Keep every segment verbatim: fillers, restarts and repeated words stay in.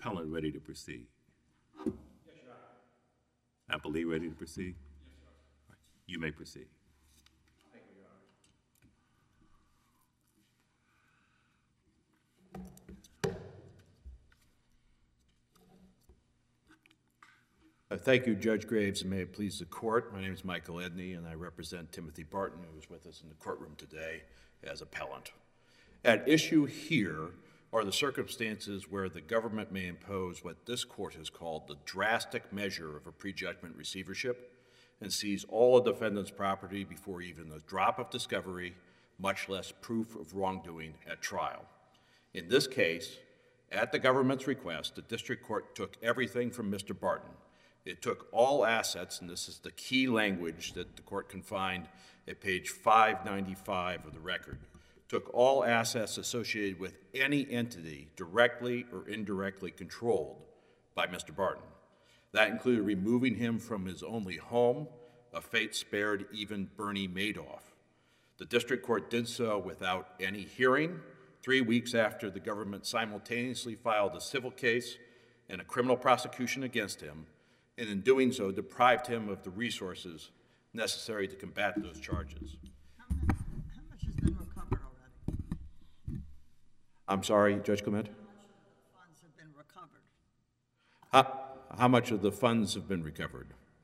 appellant ready to proceed? Yes, Your Honor. Appellee ready to proceed? Yes, Your Honor. You may proceed. Thank you, Your Honor. Uh, thank you, Judge Graves, and may it please the court. My name is Michael Edney, and I represent Timothy Barton, who is with us in the courtroom today as appellant. At issue here are the circumstances where the government may impose what this court has called the drastic measure of a prejudgment receivership and seize all a defendant's property before even a drop of discovery, much less proof of wrongdoing at trial. In this case, at the government's request, the district court took everything from Mister Barton. It took all assets, and this is the key language that the court can find at page five ninety-five of the record, took all assets associated with any entity directly or indirectly controlled by Mister Barton. That included removing him from his only home, a fate spared even Bernie Madoff. The district court did so without any hearing, three weeks after the government simultaneously filed a civil case and a criminal prosecution against him, and in doing so deprived him of the resources necessary to combat those charges. How much has been recovered already? I'm sorry, Judge Clement? How much of the funds have been recovered? How, how much of the funds have been recovered?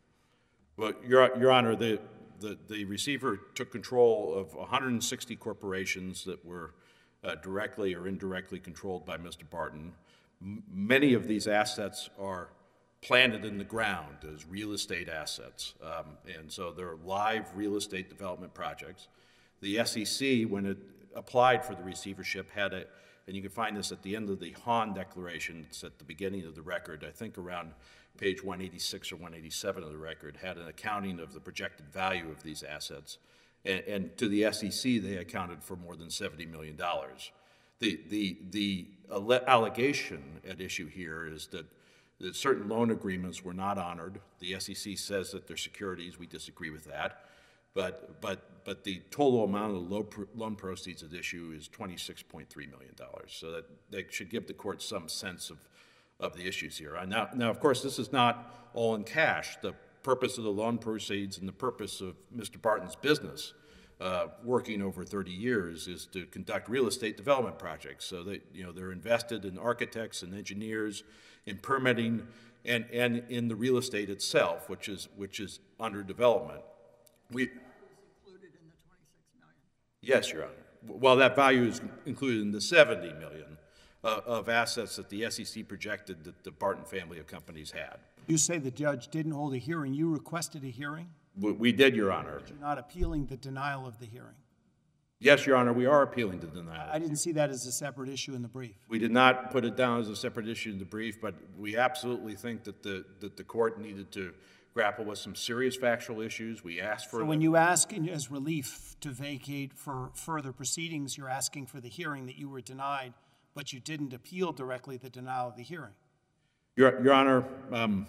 Well, Your, Your Honor, the, the, the receiver took control of one hundred sixty corporations that were uh, directly or indirectly controlled by Mister Barton. M- many of these assets are planted in the ground as real estate assets, um, and so they're live real estate development projects. The S E C, when it applied for the receivership, had a, and you can find this at the end of the Hahn Declaration, it's at the beginning of the record, I think around page one eighty-six or one eighty-seven of the record, had an accounting of the projected value of these assets, and, and to the S E C, they accounted for more than seventy million dollars. The, the, the allegation at issue here is that that certain loan agreements were not honored. The S E C says that they're securities. We disagree with that. But, but, but the total amount of low loan proceeds at issue is twenty-six point three million dollars. So that they should give the court some sense of, of the issues here. Now, now, of course, this is not all in cash. The purpose of the loan proceeds and the purpose of Mister Barton's business, uh, working over thirty years, is to conduct real estate development projects. So that, you know, they're invested in architects and engineers, in permitting, and, and in the real estate itself, which is which is under development. We Included in the twenty-six million. Yes, Your Honor. Well, that value is included in the seventy million uh, of assets that the S E C projected that the Barton family of companies had. You say the judge didn't hold a hearing. You requested a hearing? We, we did, Your Honor. You're not appealing the denial of the hearing. Yes, Your Honor, we are appealing to denial. I didn't see that as a separate issue in the brief. We did not put it down as a separate issue in the brief, but we absolutely think that the that the court needed to grapple with some serious factual issues. We asked for. So when you ask in- as relief to vacate for further proceedings, you're asking for the hearing that you were denied, but you didn't appeal directly the denial of the hearing. Your, Your Honor, um,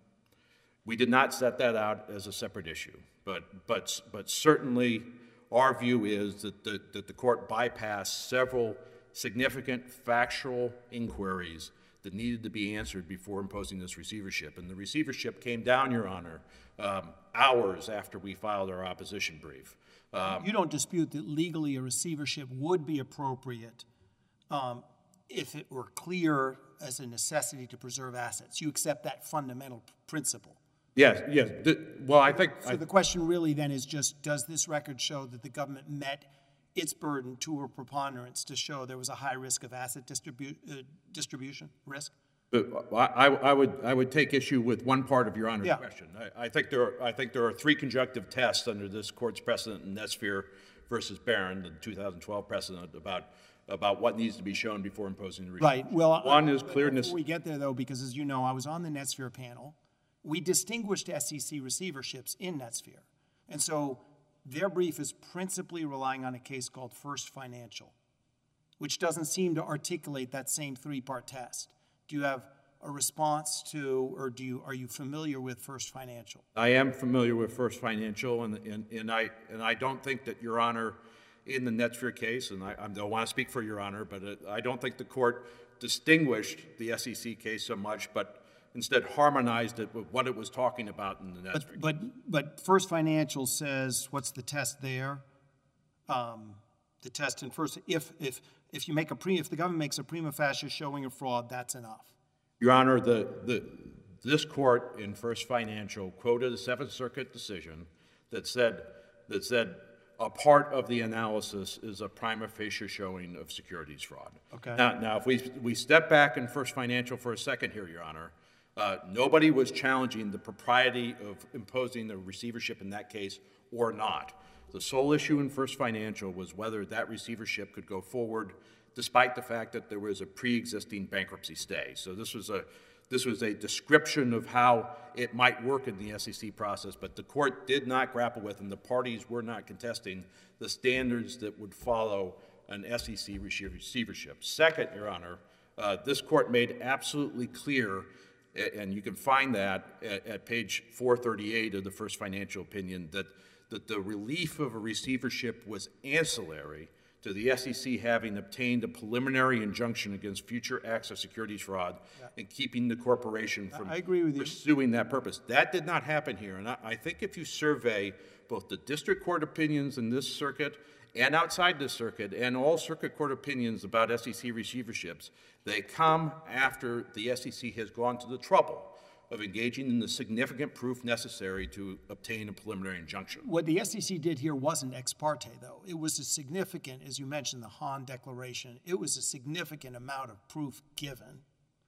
we did not set that out as a separate issue, but but but certainly our view is that the, that the court bypassed several significant factual inquiries that needed to be answered before imposing this receivership. And the receivership came down, Your Honor, um, hours after we filed our opposition brief. Um, You don't dispute that legally a receivership would be appropriate um, if it were clear as a necessity to preserve assets. You accept that fundamental principle. yes, yes. The, well, I think... So I, the question really then is just, does this record show that the government met its burden to a preponderance to show there was a high risk of asset distribu- uh, distribution risk? But I, I would I would take issue with one part of Your Honor's Yeah. question. I, I think there are, I think there are three conjunctive tests under this court's precedent in Netsphere versus Barron, the two thousand twelve precedent about about what needs to be shown before imposing the receivership. Right. Well, one I, is clearness. Before we get there, though, because as you know, I was on the Netsphere panel. We distinguished S E C receiverships in Netsphere, and so their brief is principally relying on a case called First Financial, which doesn't seem to articulate that same three-part test. Do you have a response to, or do you are you familiar with First Financial? I am familiar with First Financial, and and, and I and I don't think that Your Honor, in the Netsphere case, and I, I don't want to speak for Your Honor, but it, I don't think the court distinguished the S E C case so much, but instead harmonized it with what it was talking about in the next. But, but, but First Financial says, what's the test there? Um, the test in First, if, if, if you make a pre, if the government makes a prima facie showing of fraud, that's enough. Your Honor, the, the, this court in First Financial quoted a Seventh Circuit decision that said, that said a part of the analysis is a prima facie showing of securities fraud. Okay. Now, now if we, we step back in First Financial for a second here, Your Honor, uh, nobody was challenging the propriety of imposing the receivership in that case or not. The sole issue in First Financial was whether that receivership could go forward despite the fact that there was a pre-existing bankruptcy stay. So this was a this was a description of how it might work in the S E C process, but the court did not grapple with, and the parties were not contesting, the standards that would follow an S E C receivership. Second, Your Honor, uh, this court made absolutely clear, and you can find that at, at page four thirty-eight of the First Financial opinion, that, that the relief of a receivership was ancillary to the S E C having obtained a preliminary injunction against future acts of securities fraud yeah. and keeping the corporation from I agree with pursuing you. that purpose. That did not happen here, and I, I think if you survey both the district court opinions in this circuit and outside this circuit, and all circuit court opinions about S E C receiverships, they come after the S E C has gone to the trouble of engaging in the significant proof necessary to obtain a preliminary injunction. What the S E C did here wasn't ex parte, though. It was a significant, as you mentioned, the Hahn Declaration, it was a significant amount of proof given.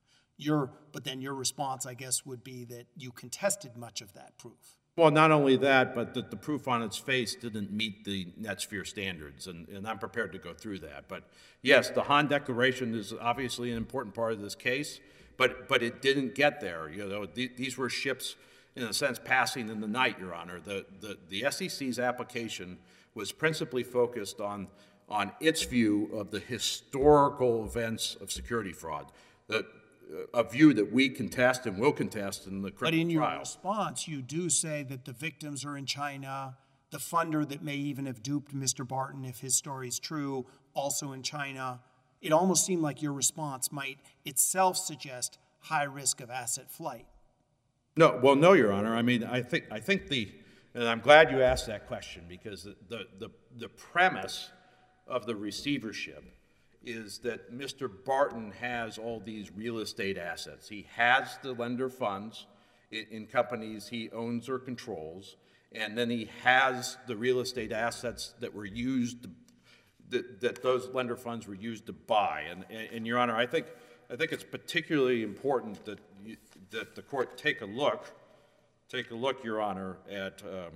Your, but then your response, I guess, would be that you contested much of that proof. Well, not only that, but that the proof on its face didn't meet the Netsphere standards, and, and I'm prepared to go through that. But yes, the Hahn Declaration is obviously an important part of this case, but but it didn't get there. You know, th these were ships, in a sense, passing in the night, Your Honor. The, the, the S E C's application was principally focused on, on its view of the historical events of security fraud, the, a view that we contest and will contest in the criminal trial. But in your response, you do say that the victims are in China, the funder that may even have duped Mister Barton, if his story is true, also in China. It almost seemed like your response might itself suggest high risk of asset flight. No, well, no, Your Honor. I mean, I think I think the, and I'm glad you asked that question, because the the the, the premise of the receivership is that Mister Barton has all these real estate assets. He has the lender funds in, in companies he owns or controls, and then he has the real estate assets that were used to, That, that those lender funds were used to buy. And, and, and Your Honor, I think, I think it's particularly important that, you, that the court take a look, take a look, Your Honor, at, um,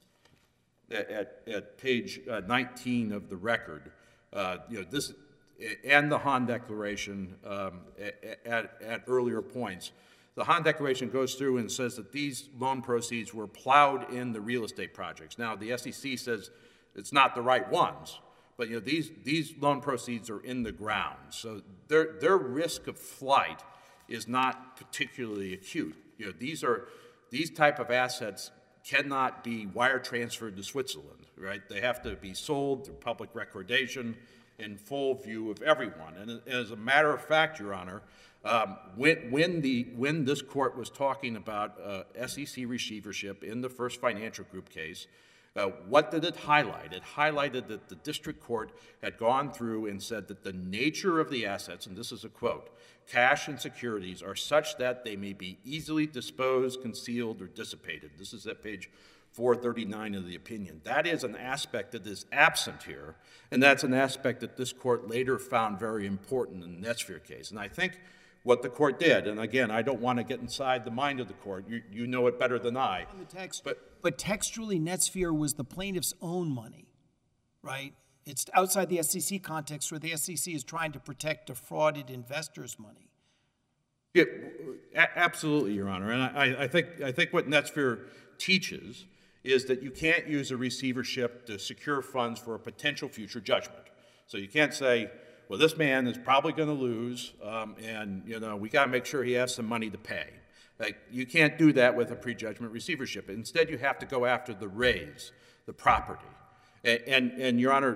at, at page uh, nineteen of the record. Uh, you know, this, and the Hahn Declaration um, at, at earlier points. The Hahn Declaration goes through and says that these loan proceeds were plowed in the real estate projects. Now, the S E C says it's not the right ones. But you know, these, these loan proceeds are in the ground, so their, their risk of flight is not particularly acute. You know, these are, these type of assets cannot be wire transferred to Switzerland, right? They have to be sold through public recordation in full view of everyone. And as a matter of fact, Your Honor, um, when, when, the, when this court was talking about uh, S E C receivership in the First Financial Group case, Uh, what did it highlight? It highlighted that the district court had gone through and said that the nature of the assets, and this is a quote, cash and securities are such that they may be easily disposed, concealed, or dissipated. This is at page four thirty-nine of the opinion. That is an aspect that is absent here, and that's an aspect that this court later found very important in the Netsphere case. And I think what the court did, and again, I don't want to get inside the mind of the court. You, you know it better than I. On the text, but, but textually, Netsphere was the plaintiff's own money, right? It's outside the S E C context where the S E C is trying to protect defrauded investors' money. Yeah, a- absolutely, Your Honor. And I, I think I think what Netsphere teaches is that you can't use a receivership to secure funds for a potential future judgment. So you can't say, well, this man is probably going to lose, um, and you know we got to make sure he has some money to pay. Like, you can't do that with a prejudgment receivership. Instead, you have to go after the raise, the property. And, and, and Your Honor,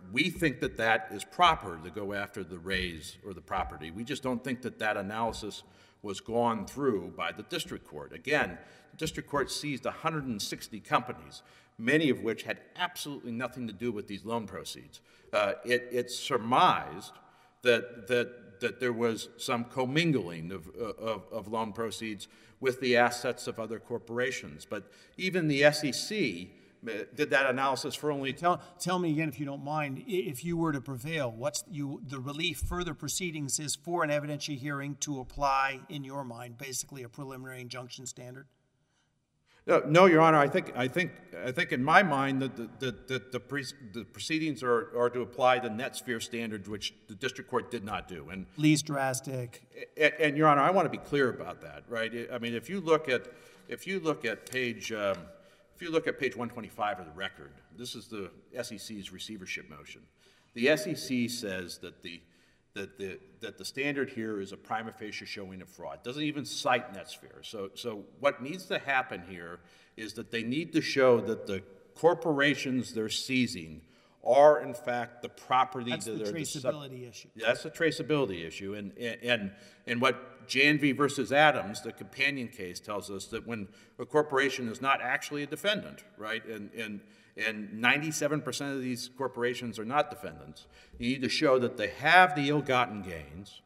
we think that that is proper to go after the raise or the property. We just don't think that that analysis was gone through by the district court. Again, the district court seized one hundred sixty companies, many of which had absolutely nothing to do with these loan proceeds. Uh, it, it surmised that, that, that there was some commingling of, of, of loan proceeds with the assets of other corporations. But even the S E C did that analysis for only... Tell, tell me again, if you don't mind, i- if you were to prevail, what's you, the relief further proceedings is for an evidentiary hearing to apply, in your mind, basically a preliminary injunction standard? No, no, Your Honor, I think, I think, I think in my mind that the, that the, the, pre, the proceedings are, are to apply the net sphere standard, which the district court did not do. And, Least drastic. and, and Your Honor, I want to be clear about that, right? I mean, if you look at, if you look at page, um, if you look at page one twenty-five of the record, this is the S E C's receivership motion. The S E C says that the, that the, that the standard here is a prima facie showing of fraud. Doesn't even cite NetSphere. So, so what needs to happen here is that they need to show that the corporations they're seizing are in fact the property That's that the they're traceability sub- issue. That's a traceability issue, and and and what Janvey versus Adams, the companion case, tells us that when a corporation is not actually a defendant, right, and and and ninety-seven percent of these corporations are not defendants, you need to show that they have the ill-gotten gains,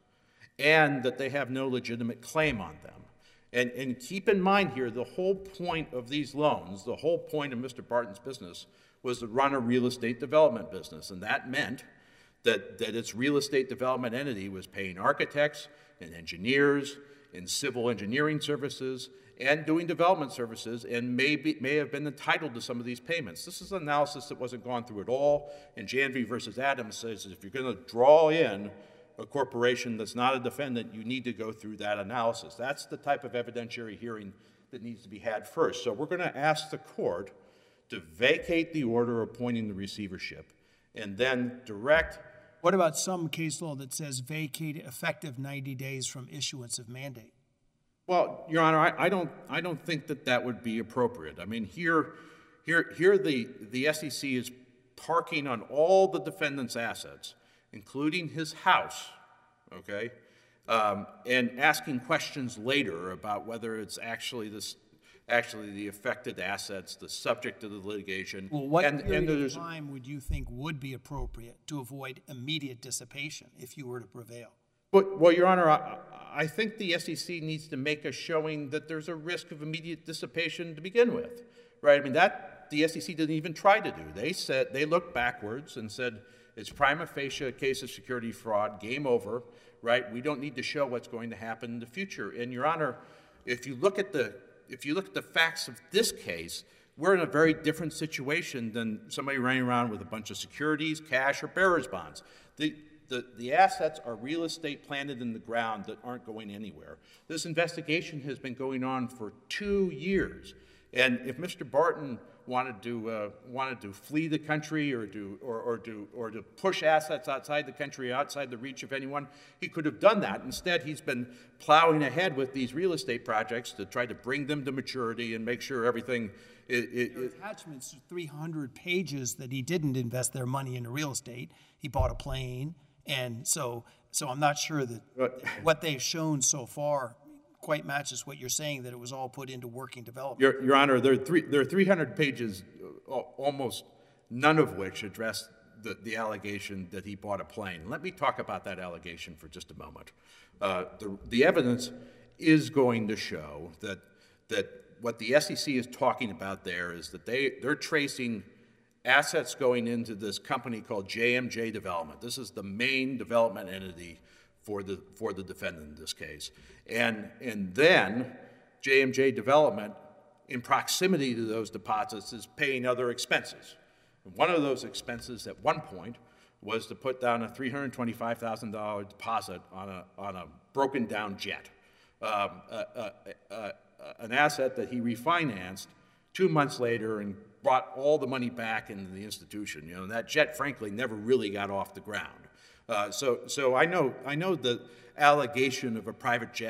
and that they have no legitimate claim on them. And and keep in mind here, the whole point of these loans, the whole point of Mister Barton's business, was to run a real estate development business, and that meant that, that its real estate development entity was paying architects and engineers and civil engineering services and doing development services, and may, be, may have been entitled to some of these payments. This is an analysis that wasn't gone through at all, and Janvey versus Adams says if you're going to draw in a corporation that's not a defendant, you need to go through that analysis. That's the type of evidentiary hearing that needs to be had first. So we're going to ask the court to vacate the order appointing the receivership, and then direct. What about some case law that says vacate effective ninety days from issuance of mandate? Well, Your Honor, I, I don't, I don't think that that would be appropriate. I mean, here, here, here, the the S E C is parking on all the defendant's assets, including his house, okay, um, and asking questions later about whether it's actually this. Actually, the affected assets, the subject of the litigation. Well, what and, period and of there's, time would you think would be appropriate to avoid immediate dissipation if you were to prevail? But, well, Your Honor, I, I think the S E C needs to make a showing that there's a risk of immediate dissipation to begin with, right? I mean, that the S E C didn't even try to do. They said, they looked backwards and said, it's prima facie a case of security fraud, game over, right? We don't need to show what's going to happen in the future. And, Your Honor, if you look at the If you look at the facts of this case, we're in a very different situation than somebody running around with a bunch of securities, cash, or bearer's bonds. The, the, the assets are real estate planted in the ground that aren't going anywhere. This investigation has been going on for two years. And if Mister Barton wanted to uh, wanted to flee the country or to or, or to or to push assets outside the country, outside the reach of anyone, he could have done that. Instead, he's been plowing ahead with these real estate projects to try to bring them to maturity and make sure everything. It, it, There are attachments to three hundred pages that he didn't invest their money into real estate. He bought a plane, and so so I'm not sure that But- what they've shown so far quite matches what you're saying, that it was all put into working development. Your, Your Honor, there are three there are three hundred pages, uh, almost none of which address the, the allegation that he bought a plane. Let me talk about that allegation for just a moment. Uh, the, the evidence is going to show that that what the S E C is talking about there is that they they're tracing assets going into this company called J M J Development. This is the main development entity for the for the defendant in this case. And and then J M J Development, in proximity to those deposits, is paying other expenses. And one of those expenses at one point was to put down a three hundred twenty-five thousand dollars deposit on a on a broken down jet, um, a, a, a, an asset that he refinanced two months later and brought all the money back into the institution. You know, and that jet, frankly, never really got off the ground. Uh, so, so I know, I know the allegation of a private jet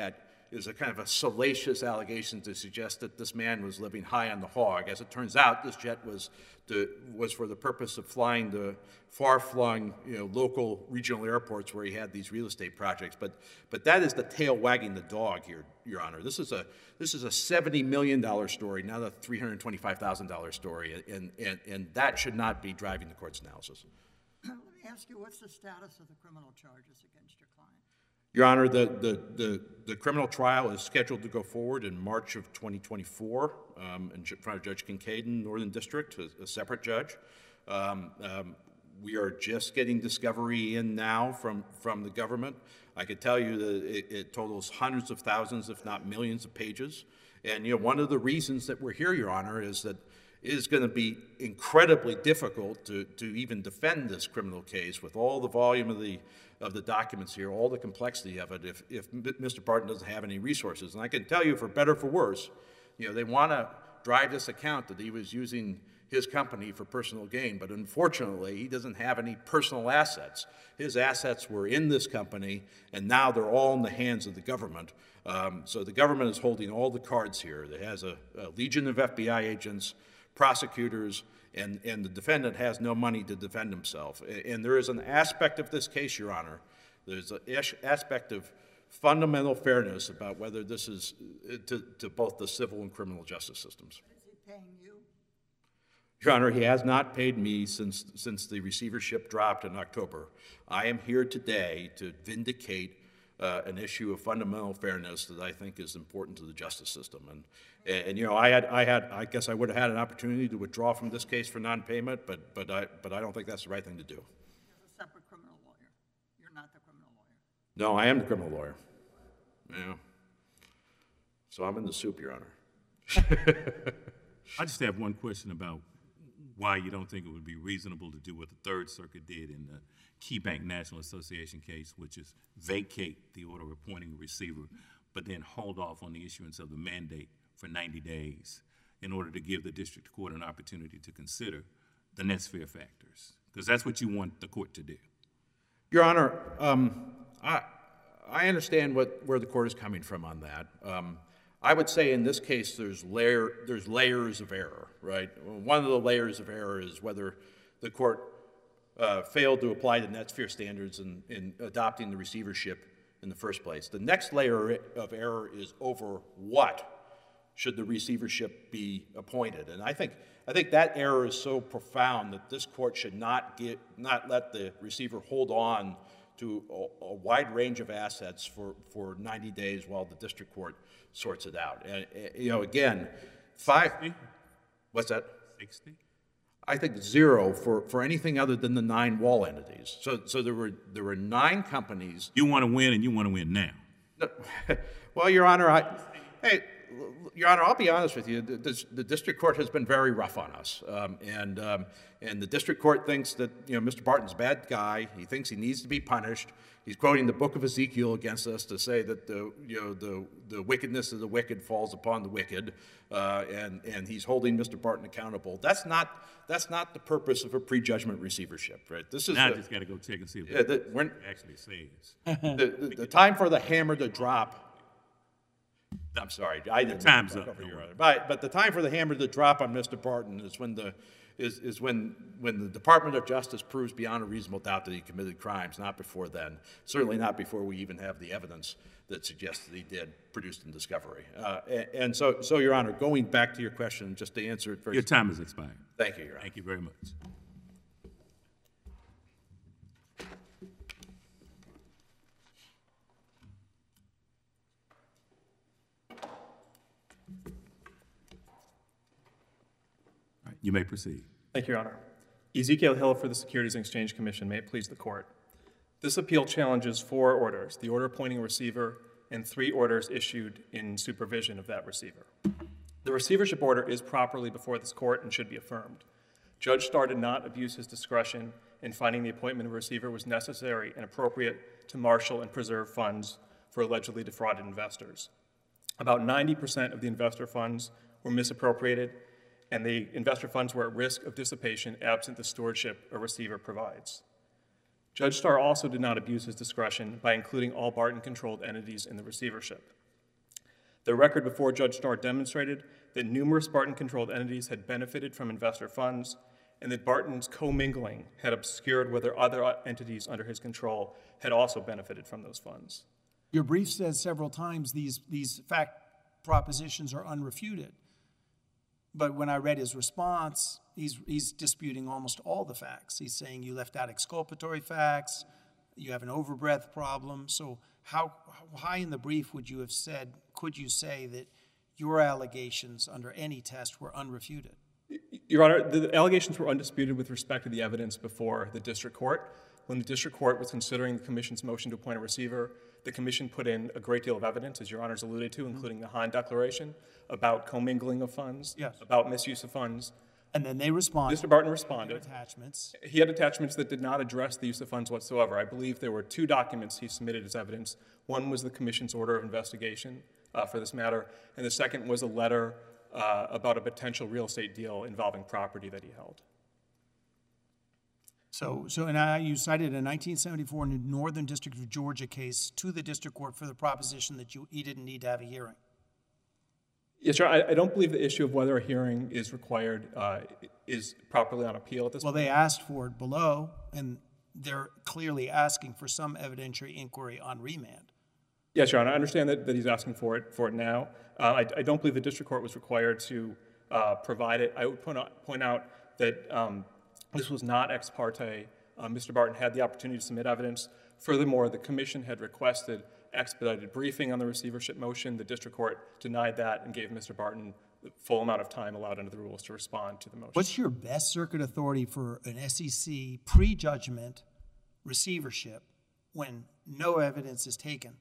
is a kind of a salacious allegation to suggest that this man was living high on the hog. As it turns out, this jet was to, was for the purpose of flying to far-flung, you know, local regional airports where he had these real estate projects. But but that is the tail wagging the dog here, Your Honor. This is a this is a seventy million dollars story, not a three hundred twenty-five thousand dollars story, and, and and that should not be driving the court's analysis. Let me ask you, what's the status of the criminal charges against your client? Your Honor, the, the, the, the criminal trial is scheduled to go forward in March of twenty twenty-four um, in front of Judge Kincaid in Northern District, a, a separate judge. Um, um, we are just getting discovery in now from, from the government. I could tell you that it, it totals hundreds of thousands, if not millions of pages. And, you know, one of the reasons that we're here, Your Honor, is that it is going to be incredibly difficult to, to even defend this criminal case with all the volume of the of the documents here, all the complexity of it, if, if Mister Barton doesn't have any resources. And I can tell you, for better or for worse, you know, they want to drive this account that he was using his company for personal gain, but unfortunately, he doesn't have any personal assets. His assets were in this company, and now they're all in the hands of the government. Um, so the government is holding all the cards here. It has a, a legion of F B I agents, prosecutors, and, and the defendant has no money to defend himself. And there is an aspect of this case, Your Honor, there's an aspect of fundamental fairness about whether this is to, to both the civil and criminal justice systems. Is he paying you? Your Honor, he has not paid me since, since the receivership dropped in October. I am here today to vindicate Uh, an issue of fundamental fairness that I think is important to the justice system. And, and, and you know, I had, I had, I guess I would have had an opportunity to withdraw from this case for non-payment, but, but I, but I don't think that's the right thing to do. You're a separate criminal lawyer. You're not the criminal lawyer. No, I am the criminal lawyer. Yeah. So I'm in the soup, Your Honor. I just have one question about why you don't think it would be reasonable to do what the Third Circuit did in the KeyBank National Association case, which is vacate the order appointing a receiver, but then hold off on the issuance of the mandate for ninety days in order to give the district court an opportunity to consider the Netsphere factors, because that's what you want the court to do. Your Honor, um, I, I understand what, where the court is coming from on that. Um, I would say in this case there's, layer, there's layers of error, right? One of the layers of error is whether the court uh, failed to apply the Netsphere standards in, in adopting the receivership in the first place. The next layer of error is over what should the receivership be appointed. And I think, I think that error is so profound that this court should not, get, not let the receiver hold on to a, a wide range of assets for, for ninety days while the district court sorts it out. And, you know, again, five, what's that? sixty? I think zero for, for anything other than the nine wall entities. So, so there were, there were nine companies. You want to win, and you want to win now. Well, Your Honor, I, hey, Your Honor, I'll be honest with you. The, the, the district court has been very rough on us, um, and um, and the district court thinks that, you know, Mister Barton's a bad guy. He thinks he needs to be punished. He's quoting the Book of Ezekiel against us to say that the you know the the wickedness of the wicked falls upon the wicked, uh, and and he's holding Mister Barton accountable. That's not that's not the purpose of a prejudgment receivership, right? This is Now I a, just got to go check and see what yeah, the, it when, actually says. the, the, the time for the hammer to drop. I'm sorry, I didn't. Time's talk up, over don't Your worry. Honor. But, but the time for the hammer to drop on Mister Barton is when the is, is when when the Department of Justice proves beyond a reasonable doubt that he committed crimes. Not before then. Certainly not before we even have the evidence that suggests that he did, produced in discovery. Uh, and, and so, so Your Honor, going back to your question, just to answer it very. Your time has expired. Thank you, Your Honor. Thank you very much. All right, you may proceed. Thank you, Your Honor. Ezekiel Hill for the Securities and Exchange Commission. May it please the court. This appeal challenges four orders: the order appointing a receiver and three orders issued in supervision of that receiver. The receivership order is properly before this court and should be affirmed. Judge Starr did not abuse his discretion in finding the appointment of a receiver was necessary and appropriate to marshal and preserve funds for allegedly defrauded investors. About ninety percent of the investor funds were misappropriated, and the investor funds were at risk of dissipation absent the stewardship a receiver provides. Judge Starr also did not abuse his discretion by including all Barton-controlled entities in the receivership. The record before Judge Starr demonstrated that numerous Barton-controlled entities had benefited from investor funds, and that Barton's commingling had obscured whether other entities under his control had also benefited from those funds. Your brief says several times these, these fact propositions are unrefuted. But when I read his response, he's, he's disputing almost all the facts. He's saying you left out exculpatory facts, you have an overbreadth problem. So how, how high in the brief would you have said, could you say that your allegations under any test were unrefuted? Your Honor, the allegations were undisputed with respect to the evidence before the district court. When the district court was considering the commission's motion to appoint a receiver, the commission put in a great deal of evidence, as Your Honor's alluded to, including the Hahn Declaration, about commingling of funds, Yes. about misuse of funds. And then they responded. Mister Barton Their responded. attachments. He had attachments that did not address the use of funds whatsoever. I believe there were two documents he submitted as evidence. One was the commission's order of investigation uh, for this matter, and the second was a letter uh, about a potential real estate deal involving property that he held. So, so, and I, you cited a nineteen seventy-four Northern District of Georgia case to the district court for the proposition that you, he didn't need to have a hearing. Yes, sir. I, I don't believe the issue of whether a hearing is required uh, is properly on appeal at this Well, point. they asked for it below, and they're clearly asking for some evidentiary inquiry on remand. Yes, Your Honor. I understand that, that he's asking for it for it now. Uh, I, I don't believe the district court was required to uh, provide it. I would point out, point out that um, this was not ex parte. Uh, Mister Barton had the opportunity to submit evidence. Furthermore, the commission had requested expedited briefing on the receivership motion. The district court denied that and gave Mister Barton the full amount of time allowed under the rules to respond to the motion. What's your best circuit authority for an S E C prejudgment receivership when no evidence is taken?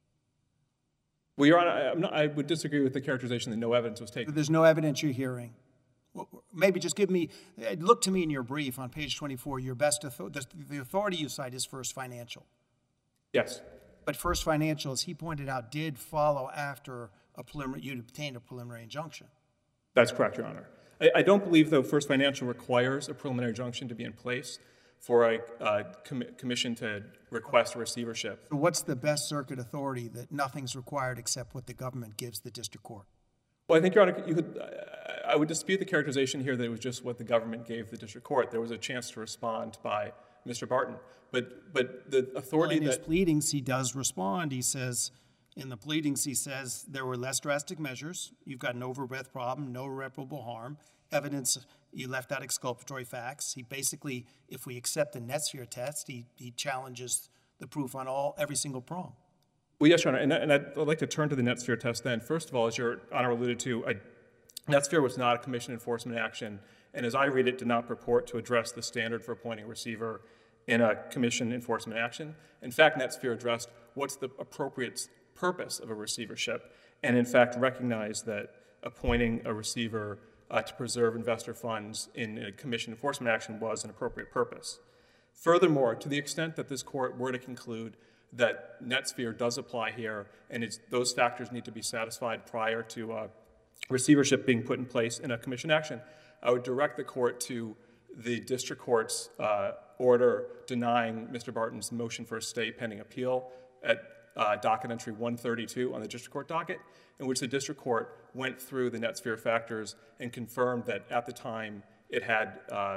Well, Your Honor, I, I'm not, I would disagree with the characterization that no evidence was taken. There's no evidentiary hearing. Well, maybe just give me, look to me in your brief on page twenty-four, your best, author, the, the authority you cite is First Financial. Yes. But First Financial, as he pointed out, did follow after a preliminary, you'd obtained a preliminary injunction. That's correct, Your Honor. I, I don't believe, though, First Financial requires a preliminary injunction to be in place for a uh, com commission to request a receivership. So what's the best circuit authority that nothing's required except what the government gives the district court? Well, I think, Your Honor, you could, I, I would dispute the characterization here that it was just what the government gave the district court. There was a chance to respond by Mister Barton. But, but the authority well, in his that... pleadings, he does respond. He says, in the pleadings, he says, there were less drastic measures. You've got an overbreadth problem, no irreparable harm. Evidence, you left out exculpatory facts. He basically, if we accept the Netsphere test, he, he challenges the proof on all, every single prong. Well, yes, Your Honor, and, and I'd like to turn to the Netsphere test then. First of all, as Your Honor alluded to, I, Netsphere was not a commission enforcement action, and as I read it, did not purport to address the standard for appointing a receiver in a commission enforcement action. In fact, Netsphere addressed what's the appropriate purpose of a receivership, and in fact recognized that appointing a receiver uh, to preserve investor funds in a commission enforcement action was an appropriate purpose. Furthermore, to the extent that this court were to conclude that Netsphere does apply here, and it's, those factors need to be satisfied prior to uh, receivership being put in place in a commission action, I would direct the court to the district court's uh, order denying Mister Barton's motion for a stay pending appeal at uh, docket entry one thirty-two on the district court docket, in which the district court went through the Netsphere factors and confirmed that at the time it had uh,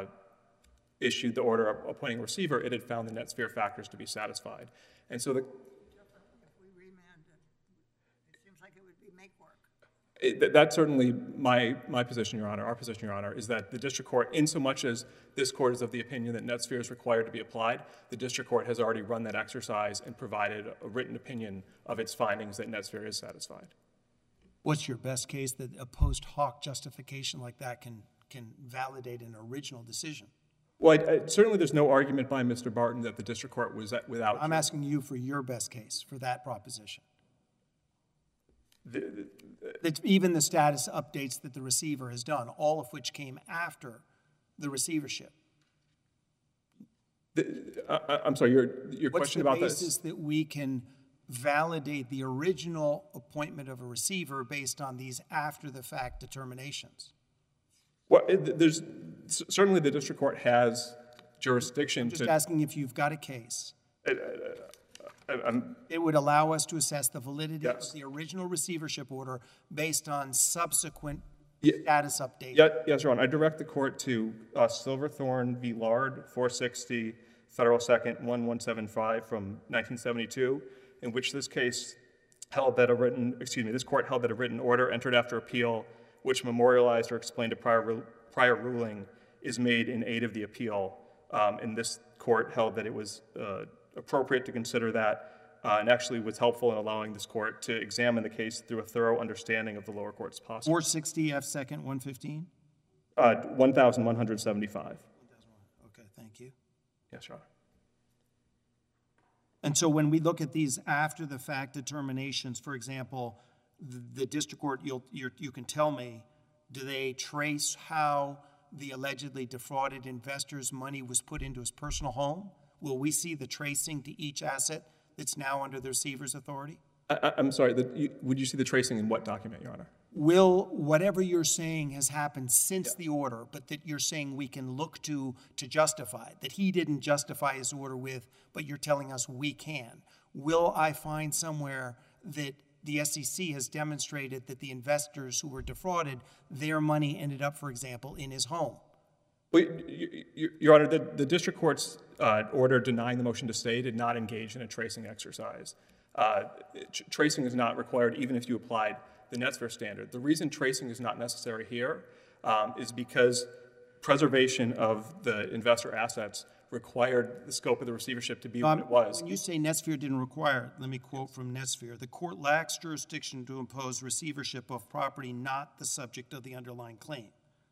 issued the order of appointing a receiver, it had found the Netsphere factors to be satisfied. And so the, If we remand it, it seems like it would be make work. It, that's certainly my, my position, Your Honor. Our position, Your Honor, is that the district court, in so much as this court is of the opinion that Netsphere is required to be applied, the district court has already run that exercise and provided a written opinion of its findings that Netsphere is satisfied. What's your best case that a post hoc justification like that can, can validate an original decision? Well, I, I, certainly there's no argument by Mister Barton that the district court was at, without... I'm asking you for your best case for that proposition. The, the, It's even the status updates that the receiver has done, all of which came after the receivership. the, I, I'm sorry, your, your What's question the about basis this... that we can validate the original appointment of a receiver based on these after-the-fact determinations? Well, it, there's certainly the district court has jurisdiction I'm just to... asking if you've got a case. I- I'm, It would allow us to assess the validity Yes. of the original receivership order based on subsequent Yeah. status updates. yeah, yes, Your Honor, I direct the court to uh, Silverthorne v. Lard, four sixty Federal Second one one seven five from nineteen seventy-two, in which this case held that a written, excuse me, this court held that a written order entered after appeal, which memorialized or explained a prior ru- prior ruling, is made in aid of the appeal. Um, and this court held that it was uh, appropriate to consider that, uh, and actually was helpful in allowing this court to examine the case through a thorough understanding of the lower court's posture. four sixty F second one fifteen? Uh, one thousand one hundred seventy-five. Okay, thank you. Yes, Your Honor. And so when we look at these after-the-fact determinations, for example, the, the district court, you'll, you're, you can tell me, do they trace how the allegedly defrauded investor's money was put into his personal home? Will we see the tracing to each asset that's now under the receiver's authority? I, I- I'm sorry, the, you, would you see the tracing in what document, Your Honor? Will whatever you're saying has happened since the order, but that you're saying we can look to to justify, that he didn't justify his order with, but you're telling us we can. Will I find somewhere that the S E C has demonstrated that the investors who were defrauded, their money ended up, for example, in his home? Well, y- y- Your Honor, the, the district court's uh, order denying the motion to stay did not engage in a tracing exercise. Uh, tr- tracing is not required even if you applied the Netsphere standard. The reason tracing is not necessary here um, is because preservation of the investor assets required the scope of the receivership to be what Um, it was. When you say Netsphere didn't require it, let me quote from Netsphere. The court lacks jurisdiction to impose receivership of property not the subject of the underlying claim.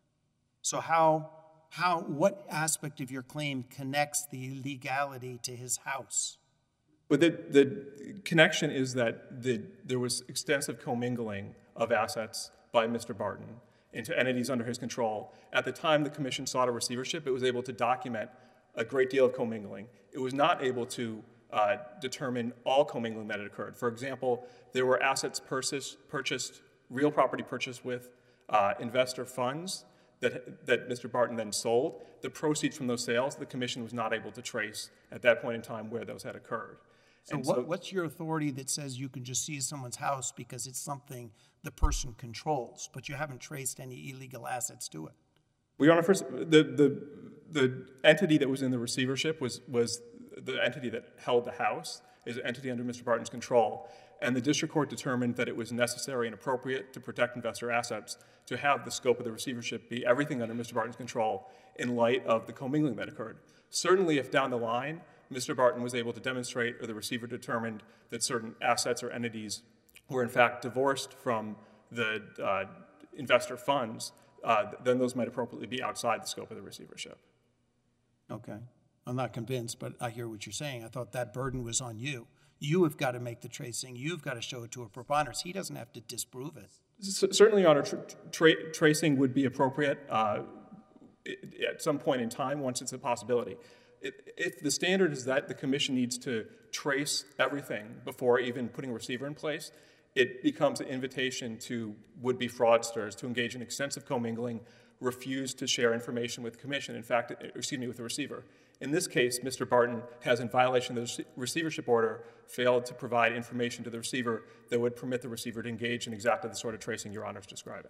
So how, how, what aspect of your claim connects the legality to his house? But the, the connection is that the, there was extensive commingling of assets by Mister Barton into entities under his control. At the time the commission sought a receivership, it was able to document a great deal of commingling. It was not able to uh, determine all commingling that had occurred. For example, there were assets purchased, purchased real property purchased with uh, investor funds that, that Mister Barton then sold. The proceeds from those sales, the commission was not able to trace at that point in time where those had occurred. So And what, what's your authority that says you can just seize someone's house because it's something the person controls, but you haven't traced any illegal assets to it? Well, Your Honor, first, the, the, the entity that was in the receivership was, was the entity that held the house, is an entity under Mister Barton's control. And the district court determined that it was necessary and appropriate to protect investor assets to have the scope of the receivership be everything under Mister Barton's control in light of the commingling that occurred. Certainly, if down the line, Mister Barton was able to demonstrate, or the receiver determined, that certain assets or entities were in fact divorced from the uh, investor funds, uh, then those might appropriately be outside the scope of the receivership. Okay. I'm not convinced, but I hear what you're saying. I thought that burden was on you. You have got to make the tracing. You've got to show it to a preponderance. He doesn't have to disprove it. C- Certainly, Your Honor, tra- tra- tracing would be appropriate uh, i- at some point in time once it's a possibility. It- If the standard is that the commission needs to trace everything before even putting a receiver in place, it becomes an invitation to would-be fraudsters to engage in extensive commingling, refuse to share information with the commission, in fact, excuse me, with the receiver. In this case, Mister Barton has, in violation of the rece- receivership order, failed to provide information to the receiver that would permit the receiver to engage in exactly the sort of tracing Your Honor is describing.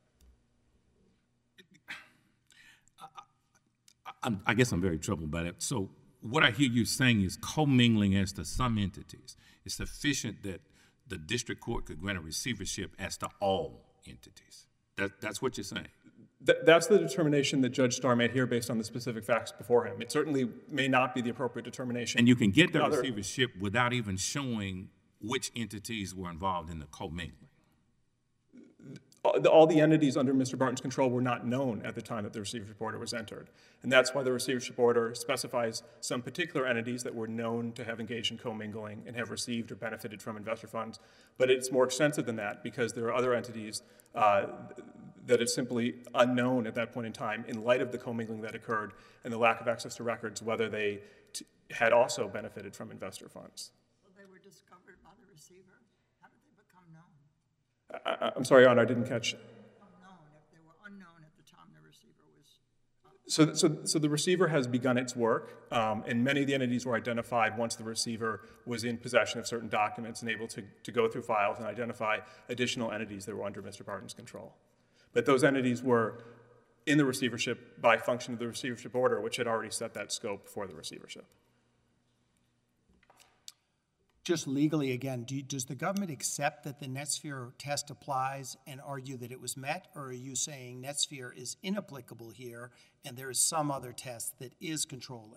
I'm, I guess I'm very troubled by that. So what I hear you saying is commingling as to some entities is sufficient that the district court could grant a receivership as to all entities. That, that's what you're saying. Th- that's the determination that Judge Starr made here based on the specific facts before him. It certainly may not be the appropriate determination. And you can get the Other- receivership without even showing which entities were involved in the commingling. all the- all the entities under Mister Barton's control were not known at the time that the receivership order was entered. And that's why the receivership order specifies some particular entities that were known to have engaged in commingling and have received or benefited from investor funds. But it's more extensive than that because there are other entities uh, that it's simply unknown at that point in time in light of the commingling that occurred and the lack of access to records, whether they t- had also benefited from investor funds. So they were discovered by the receiver? How did they become known? I, I- I'm sorry, Your Honor, I didn't catch. Become known if they were unknown at the time the receiver was. So, so, so the receiver has begun its work, um, and many of the entities were identified once the receiver was in possession of certain documents and able to, to go through files and identify additional entities that were under Mister Barton's control. But those entities were in the receivership by function of the receivership order, which had already set that scope for the receivership. Just legally, again, do, does the government accept that the Netsphere test applies and argue that it was met, or are you saying Netsphere is inapplicable here and there is some other test that is controlling?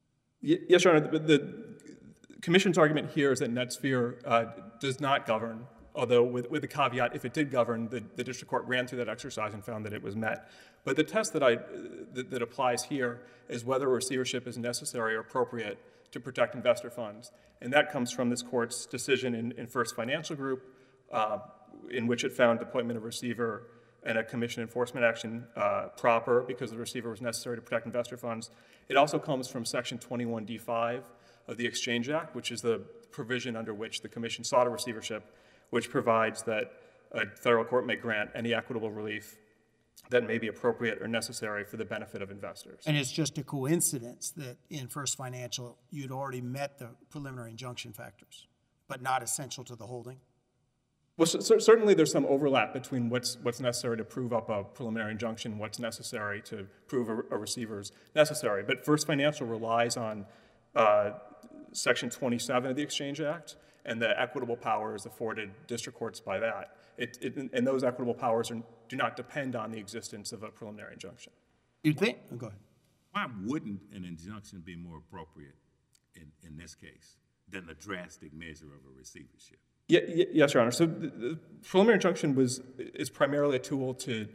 Y yes, Your Honor. The, the Commission's argument here is that Netsphere uh, does not govern, although with, with the caveat, if it did govern, the, the district court ran through that exercise and found that it was met. But the test that, I, that, that applies here is whether a receivership is necessary or appropriate to protect investor funds. And that comes from this court's decision in, in First Financial Group, uh, in which it found appointment of receiver and a commission enforcement action uh, proper because the receiver was necessary to protect investor funds. It also comes from Section twenty-one D five of the Exchange Act, which is the provision under which the commission sought a receivership, which provides that a federal court may grant any equitable relief that may be appropriate or necessary for the benefit of investors. And it's just a coincidence that in First Financial, you'd already met the preliminary injunction factors, but not essential to the holding? Well, c certainly there's some overlap between what's, what's necessary to prove up a preliminary injunction, what's necessary to prove a, a receiver's necessary. But First Financial relies on uh, Section twenty-seven of the Exchange Act and the equitable powers afforded district courts by that. It, it, and those equitable powers are, do not depend on the existence of a preliminary injunction. You'd think? Oh, go ahead. Why wouldn't an injunction be more appropriate in, in this case than the drastic measure of a receivership? Yeah, yes, Your Honor. So the, the preliminary injunction was is primarily a tool to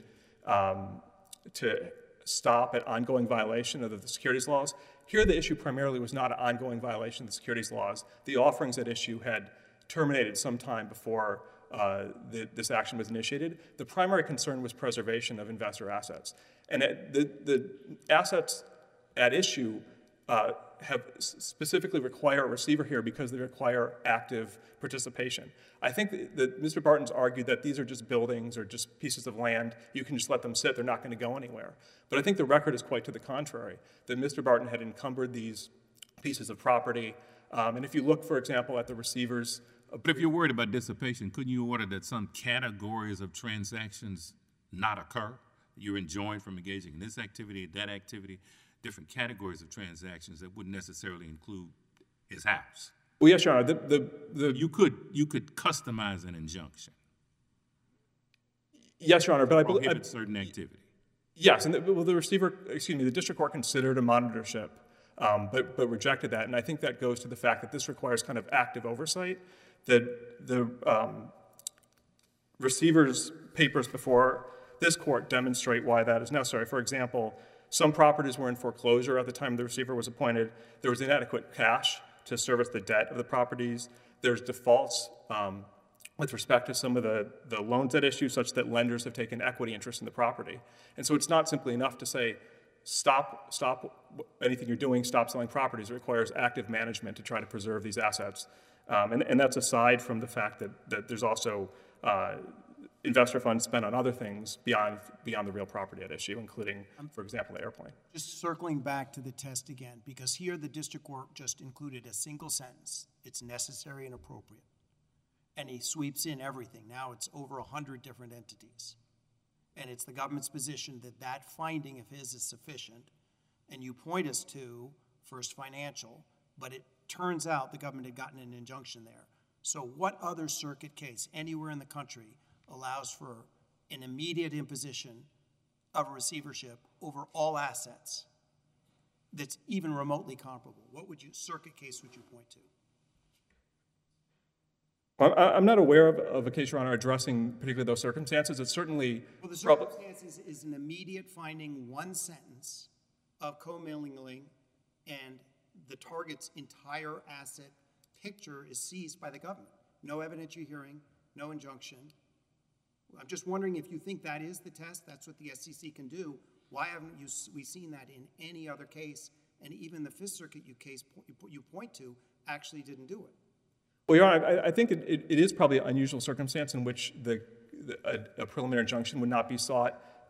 um, to stop an ongoing violation of the securities laws. Here, the issue primarily was not an ongoing violation of the securities laws. The offerings at issue had terminated sometime before uh, the, this action was initiated. The primary concern was preservation of investor assets, and it, the the assets at issue uh, have specifically require a receiver here because they require active participation. I think that, that Mister Barton's argued that these are just buildings or just pieces of land. You can just let them sit. They're not going to go anywhere. But I think the record is quite to the contrary, that Mister Barton had encumbered these pieces of property. Um, and if you look, for example, at the receivers. But if you're worried about dissipation, couldn't you order that some categories of transactions not occur? You're enjoined from engaging in this activity, that activity, different categories of transactions that wouldn't necessarily include his house. Well, yes, Your Honor. The, the, the, you could you could customize an injunction. Yes, Your Honor, but I believe prohibit certain activity. Yes, and the, well, the receiver, excuse me, the district court considered a monitorship, um, but but rejected that, and I think that goes to the fact that this requires kind of active oversight. That the um, receiver's papers before this court demonstrate why that is necessary. For example, some properties were in foreclosure at the time the receiver was appointed. There was inadequate cash to service the debt of the properties. There's defaults um, with respect to some of the, the loans at issue, such that lenders have taken equity interest in the property. And so it's not simply enough to say, stop, stop anything you're doing, stop selling properties. It requires active management to try to preserve these assets. Um, and, and that's aside from the fact that, that there's also uh, investor funds spent on other things beyond, beyond the real property at issue, including, for example, the airplane. Just circling back to the test again, because here the district court just included a single sentence. It's necessary and appropriate. And he sweeps in everything. Now it's over a hundred different entities. And it's the government's position that that finding of his is sufficient. And you point us to First Financial, but it turns out the government had gotten an injunction there. So what other circuit case anywhere in the country allows for an immediate imposition of a receivership over all assets that's even remotely comparable? What would you, circuit case would you point to? Well, I'm not aware of, of a case, Your Honor, addressing particularly those circumstances. It's certainly... Well, the circumstances is an immediate finding, one sentence of commingling, and the target's entire asset picture is seized by the government. No evidentiary hearing, no injunction. I'm just wondering if you think that is the test, that's what the S E C can do. Why haven't you, we seen that in any other case? And even the Fifth Circuit you case you point to actually didn't do it. Well, Your Honor, I, I think it, it is probably an unusual circumstance in which the, the, a, a preliminary injunction would not be sought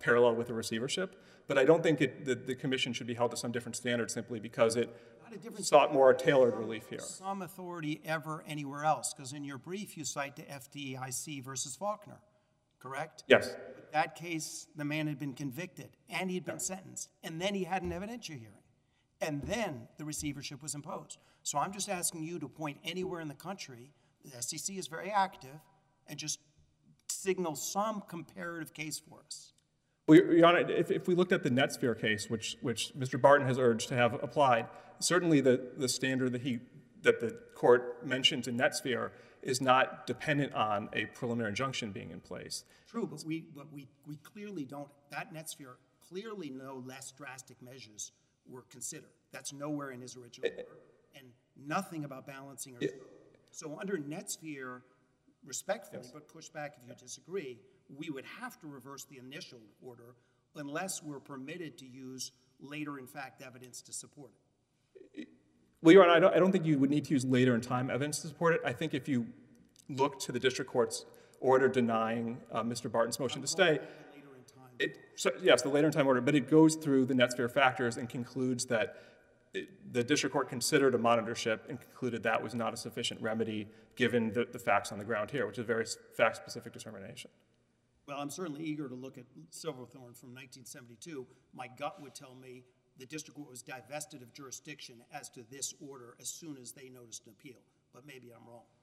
parallel with a receivership. But I don't think it, the, the commission should be held to some different standard simply because it Not a different sought more tailored relief here. some authority ever anywhere else, because in your brief you cite the F D I C versus Faulkner, correct? Yes. That case, the man had been convicted and he'd been sentenced, and then he had an evidentiary hearing, and then the receivership was imposed. So I'm just asking you to point anywhere in the country, the S E C is very active, and just signal some comparative case for us. Well, Your Your Honor, if, if we looked at the Netsphere case, which, which Mister Barton has urged to have applied, certainly the, the standard that he, that the court mentioned in Netsphere is not dependent on a preliminary injunction being in place. True, but we, but we, we clearly don't, that Netsphere, clearly no less drastic measures were considered. That's nowhere in his original order, and nothing about balancing or scope. So under Netsphere, respectfully, but push back if you disagree, we would have to reverse the initial order unless we're permitted to use later in fact evidence to support it. Well, Your Honor, I don't, I don't think you would need to use later in time evidence to support it. I think if you look to the district court's order denying uh, Mister Barton's motion to stay, Later in time. it, so, yes, the later in time order, but it goes through the Netsphere factors and concludes that it, the district court considered a monitorship and concluded that was not a sufficient remedy given the, the facts on the ground here, which is a very fact-specific determination. Well, I'm certainly eager to look at Silverthorne from nineteen seventy-two. My gut would tell me the district court was divested of jurisdiction as to this order as soon as they noticed an appeal, but maybe I'm wrong.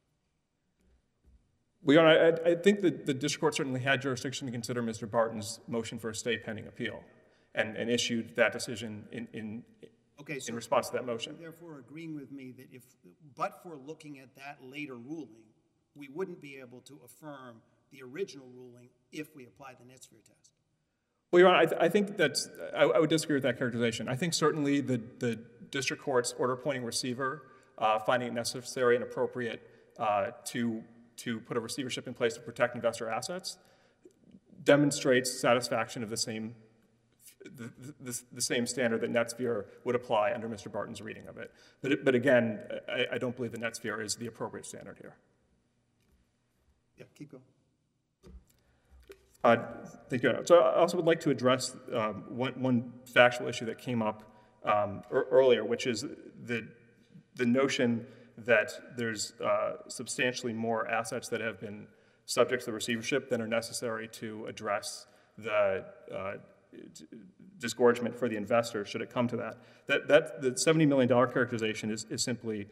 Well, Your Honor, I, I think that the district court certainly had jurisdiction to consider Mister Barton's motion for a stay pending appeal and, and issued that decision in, in, Okay, so in response to that motion. therefore agreeing with me that if, but for looking at that later ruling, we wouldn't be able to affirm the original ruling if we apply the Netsphere test. Well, Your Honor, I, th I think that's, I, I would disagree with that characterization. I think certainly the, the district court's order appointing receiver, uh, finding it necessary and appropriate uh, to, to put a receivership in place to protect investor assets, demonstrates satisfaction of the same, the, the, the same standard that Netsphere would apply under Mister Barton's reading of it. But, it, but again, I, I don't believe that Netsphere is the appropriate standard here. Yeah, keep going. Uh, thank you. So I also would like to address um, one, one factual issue that came up um, er earlier, which is the, the notion that there's uh, substantially more assets that have been subject to the receivership than are necessary to address the uh, disgorgement for the investor should it come to that. That, that the seventy million dollar characterization is, is simply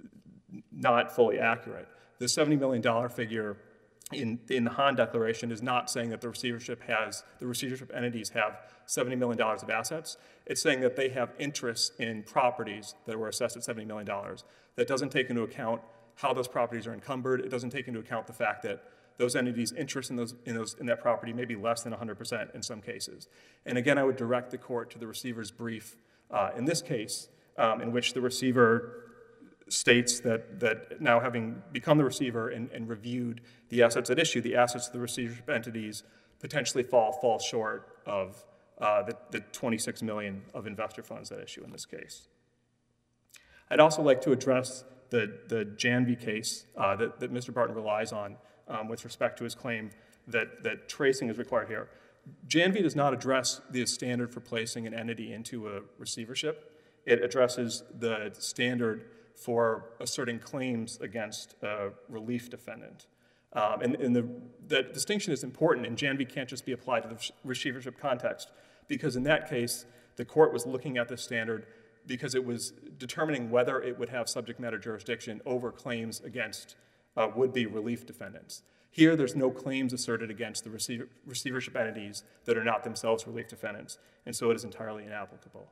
not fully accurate. The seventy million dollar figure in, in the Hahn Declaration is not saying that the receivership has, the receivership entities have seventy million dollars of assets. It's saying that they have interests in properties that were assessed at seventy million dollars. That doesn't take into account how those properties are encumbered. It doesn't take into account the fact that those entities' interest in, those, in, those, in that property may be less than one hundred percent in some cases. And again, I would direct the court to the receiver's brief uh, in this case, um, in which the receiver states that, that now having become the receiver and, and reviewed the assets at issue, the assets of the receivership entities potentially fall, fall short of uh, the, the twenty-six million dollars of investor funds at issue in this case. I'd also like to address the, the Janvey case uh, that, that Mister Barton relies on um, with respect to his claim that, that tracing is required here. Janvey does not address the standard for placing an entity into a receivership. It addresses the standard for asserting claims against a relief defendant. Um, and and the, the distinction is important, and Janvey can't just be applied to the receivership context, because in that case, the court was looking at the standard because it was determining whether it would have subject matter jurisdiction over claims against uh, would-be relief defendants. Here, there's no claims asserted against the receiver, receivership entities that are not themselves relief defendants, and so it is entirely inapplicable.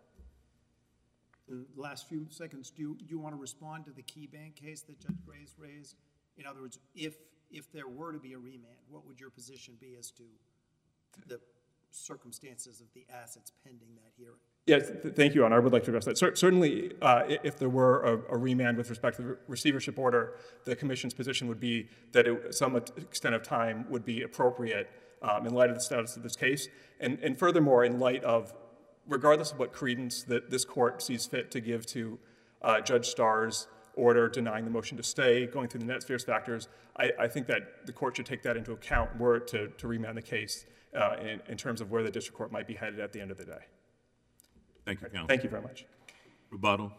The last few seconds, do you, do you want to respond to the Key Bank case that Judge Graves raised? In other words, if, if there were to be a remand, what would your position be as to the circumstances of the assets pending that hearing? Yes, th thank you, Your Honor. I would like to address that. Cer certainly, uh, if there were a, a remand with respect to the receivership order, the Commission's position would be that it, some extent of time would be appropriate um, in light of the status of this case, and, and furthermore, in light of, regardless of what credence that this court sees fit to give to uh, Judge Starr's order denying the motion to stay, going through the NetSpheres factors, I, I think that the court should take that into account were it to, to remand the case uh, in, in terms of where the district court might be headed at the end of the day. Thank you, counsel. Thank you very much. Rebuttal.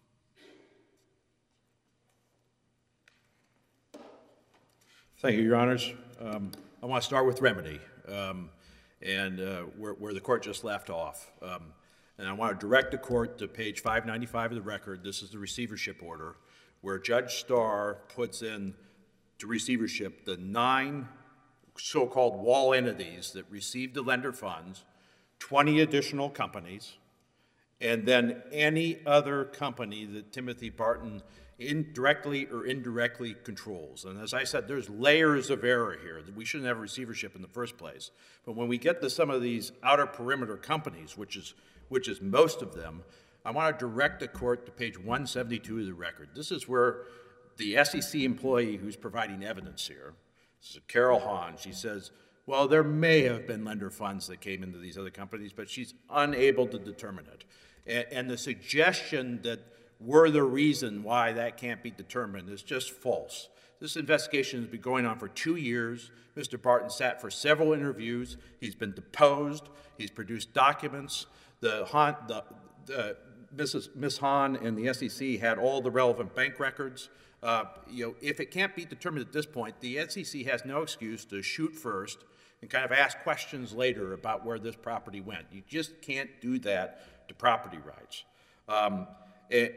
Thank you, Your Honors. Um, I want to start with remedy, um, and uh, where, where the court just left off. Um, and I want to direct the court to page five ninety-five of the record. This is the receivership order, where Judge Starr puts in to receivership the nine so-called wall entities that received the lender funds, twenty additional companies, and then any other company that Timothy Barton indirectly or indirectly controls. And as I said, there's layers of error here. We shouldn't have receivership in the first place. But when we get to some of these outer perimeter companies, which is, which is most of them, I want to direct the court to page one seventy-two of the record. This is where the S E C employee who's providing evidence here, this is Carol Hahn, she says, well, there may have been lender funds that came into these other companies, but she's unable to determine it. And, and the suggestion that we're the reason why that can't be determined is just false. This investigation has been going on for two years. Mister Barton sat for several interviews. He's been deposed. He's produced documents. The, Hahn, the, the Missus Miz Hahn and the S E C had all the relevant bank records. Uh, you know, if it can't be determined at this point, the S E C has no excuse to shoot first and kind of ask questions later about where this property went. You just can't do that to property rights. Um, and,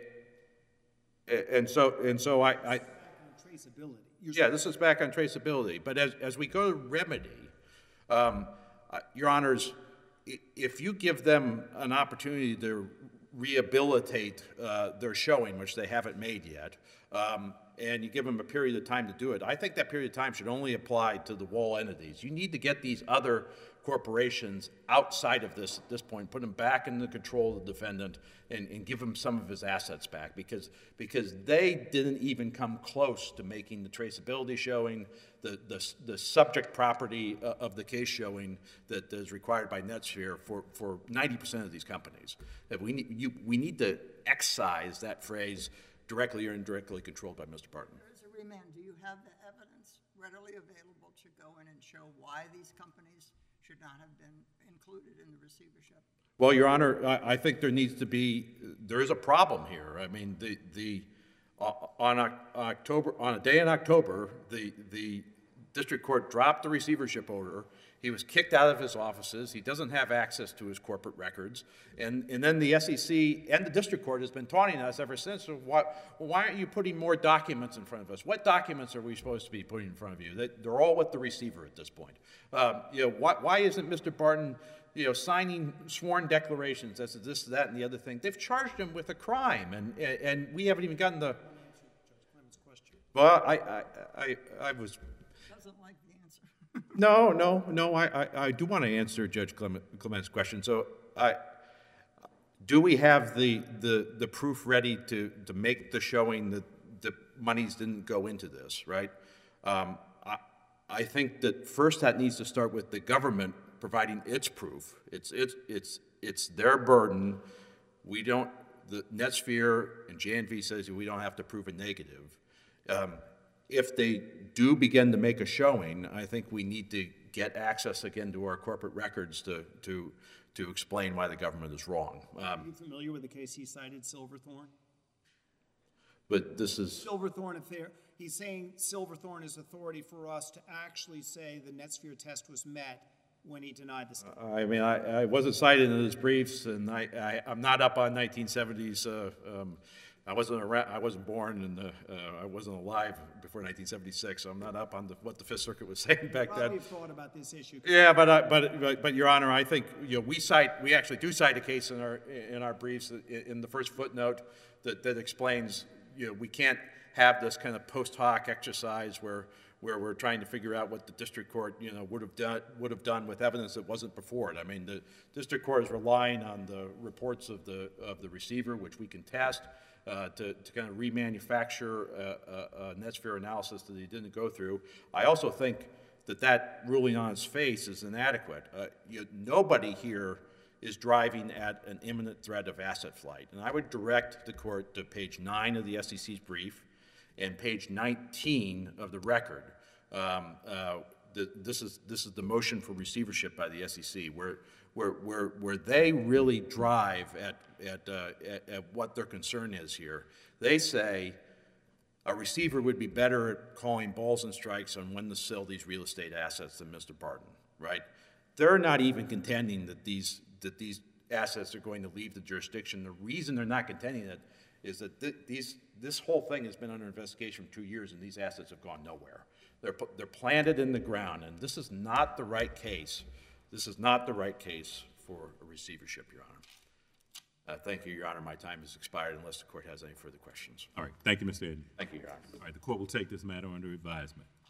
and so, and so I, I Traceability. You're yeah, this is back on traceability. But as, as we go to remedy, um, uh, Your Honors, if you give them an opportunity to rehabilitate uh, their showing, which they haven't made yet, um, and you give them a period of time to do it, I think that period of time should only apply to the wall entities. You need to get these other corporations outside of this at this point, put them back in the control of the defendant, and, and give him some of his assets back, because, because they didn't even come close to making the traceability showing, the, the, the subject property of the case showing that is required by NetSphere for, for ninety percent of these companies. That we need, you, we need to excise that phrase, directly or indirectly controlled by Mister Barton. There is a remand. Do you have the evidence readily available to go in and show why these companies should not have been included in the receivership? Well, Your Honor, I, I think there needs to be, there is a problem here. I mean, the, the, uh, on October, on a day in October, the, the district court dropped the receivership order. He was kicked out of his offices. He doesn't have access to his corporate records. And, and then the S E C and the district court has been taunting us ever since. So why, well, why aren't you putting more documents in front of us? What documents are we supposed to be putting in front of you? They, they're all with the receiver at this point. Um, you know, why, why isn't Mister Barton, you know, signing sworn declarations as to this, that, and the other thing? They've charged him with a crime, and, and we haven't even gotten the... Well, I, I, I, I was... Doesn't like the answer. No, no, no, I, I, I do want to answer Judge Clement, Clement's question. So I, do we have the, the, the proof ready to, to make the showing that the monies didn't go into this, right? Um, I, I think that first that needs to start with the government providing its proof. It's, it's, it's, it's their burden. We don't, the NetSphere and J N V says we don't have to prove a negative. Um, If they do begin to make a showing, I think we need to get access again to our corporate records to, to, to explain why the government is wrong. Um, Are you familiar with the case he cited, Silverthorne? but this is, Silverthorne affair. He's saying Silverthorne is authority for us to actually say the NetSphere test was met when he denied the statement. I mean, I, I wasn't cited in his briefs, and I, I, I'm not up on nineteen seventies. Uh, um, I wasn't around, I wasn't born, and uh, uh, I wasn't alive before nineteen seventy-six, so I'm not up on the, what the Fifth Circuit was saying back Probably then. thought about this issue. Yeah, but, I, but, but, but, Your Honor, I think, you know, we cite, we actually do cite a case in our, in our briefs, in, in the first footnote, that, that explains, you know, we can't have this kind of post hoc exercise where, where we're trying to figure out what the district court, you know, would have done, would have done with evidence that wasn't before it. I mean, the district court is relying on the reports of the, of the receiver, which we can test. Uh, to, to kind of remanufacture a, a, a NetSphere analysis that he didn't go through. I also think that that ruling on its face is inadequate. Uh, you, nobody here is driving at an imminent threat of asset flight. And I would direct the court to page nine of the S E C's brief and page nineteen of the record. Um, uh, the, this is this is the motion for receivership by the S E C, where where where where they really drive at at, uh, at at what their concern is here. They say a receiver would be better at calling balls and strikes on when to sell these real estate assets than Mister Barton, right? They're not even contending that these that these assets are going to leave the jurisdiction. The reason they're not contending it is that th these this whole thing has been under investigation for two years, and these assets have gone nowhere. They're they're planted in the ground, and this is not the right case. This is not the right case for a receivership, Your Honor. Uh, thank you, Your Honor. My time has expired unless the court has any further questions. All right, thank you, Mister Edney. Thank you, Your Honor. All right, the court will take this matter under advisement.